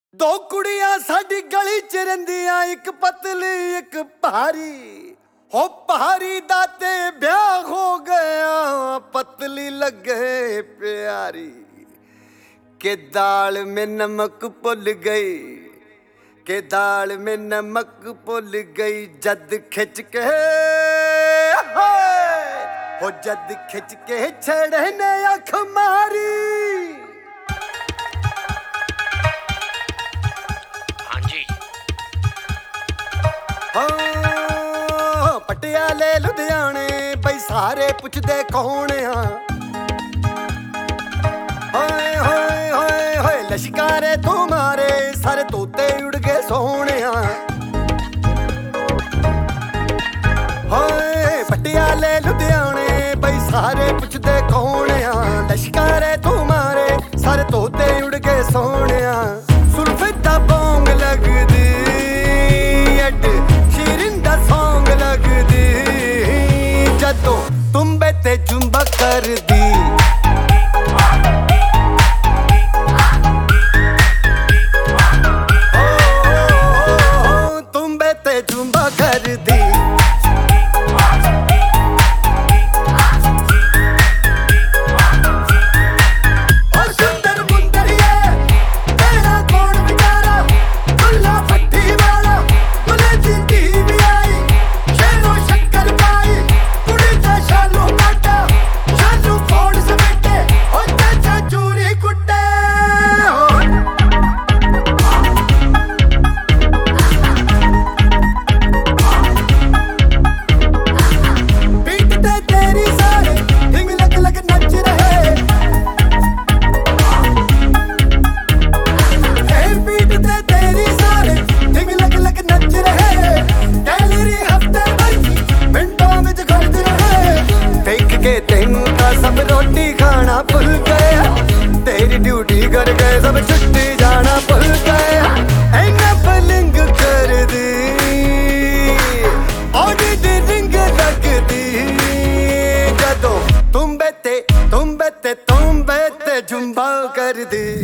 ਦੋ ਕੁੜੀਆਂ ਸਾਡੀ ਗਲੀ ਚ ਰਹਿੰਦੀਆਂ, ਇੱਕ ਪਤਲੀ ਇੱਕ ਭਾਰੀ। ਹੋ ਭਾਰੀ ਦਾ ਤੇ ਵਿਆਹ ਹੋ ਗਿਆ, ਪਤਲੀ ਲੱਗੇ ਪਿਆਰੀ। के दाल में नमक भुल गई, के दाल में नमक भुल गई। जद खिंच के हो जद खिंच के छड़े ने अख मारी। हाँ जी हाँ पटियाले लुधियाने बई सारे पुछदे कौन आ। लश्कारे तुम्हारे सारे तोते उड़ गए सोने। हाय पटियाले लुधियाने बई सारे पुछदे कौन आ। लश्कारे तुम्हारे सारे तोते उड़ गए सोने। सुल्फिता बोंग लगदी अड शीरिंदा सॉन्ग लगदी, जदों तुम्बे ते जुम्बा कर दी। जुम्बा कर दी और सुंदर मुंदरिए तेरा कौन बेचारा। दुल्ला फट्टी वाला दुल्हे दी टीवी आई, शेरों शक्कर पाई कुड़ी दा शालू काटा। शालू फोड़ समेटे और चाचा चूरी कुट्टे। सब रोटी खाना भूल गया, तेरी ड्यूटी कर गए सब छुट्टी जाना भूल गया। ऐना पलंग कर दी और दी रिंग लग दी, जदों तुम बेते जुम्बा कर दी।